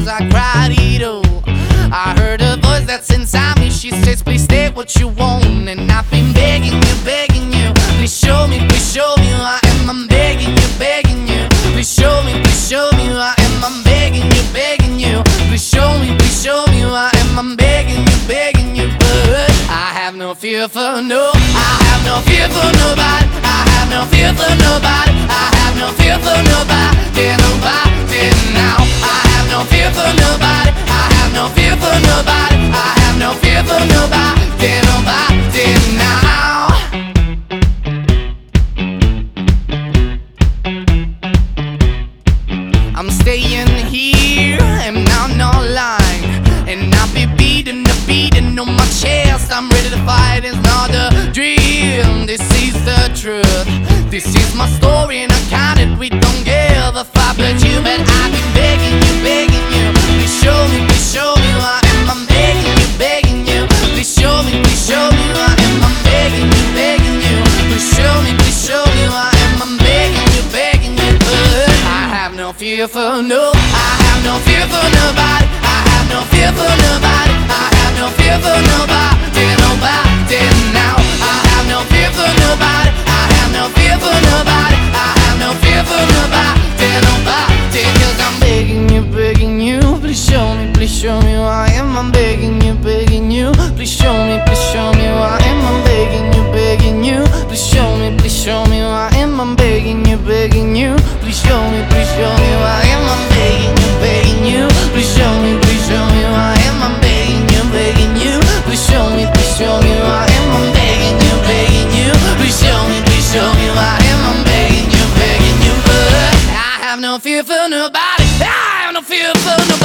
I cried it all. I heard a voice that's inside me. She says, please stay what you want. And I've been begging you, begging you. Please show me who I am. I'm begging you, begging you. Please show me who I am. I'm begging you, begging you. Please show me who I am. I'm begging you, but I have no fear for no. I have no fear for nobody. I have no fear for nobody. I have no fear for nobody, nobody now. I have no fear for nobody. I have no fear for nobody. I have no fear for nobody, nobody now. I'm staying here and I'm not lying. And I'll be beating on my chest. I'm ready to fight, it's not a dream. This is the truth. This is my story and I count it. We don't give a fuck but you. But I've been begging you, begging you. Please show me who I am. I'm begging you. Please show me who I am. I'm begging you. Please show me who I am. I'm begging you, but I have no fear for no. I have no fear for nobody. I have no fear for nobody. I have no fear for nobody, nobody now. I have no fear for nobody. I have no fear for nobody. I have no fear for nobody, nobody. Cause I'm begging you. Please show me who I am. I'm begging you. Please show me who I am. I'm begging you. Please show me who I am. I'm begging you. Please show me who I am. I'm begging you. Please show me who I am. I'm begging you. Please show me who I am. I'm begging you. Please show me who I am. I'm begging you, but I have no fear for nobody. I have no fear for nobody.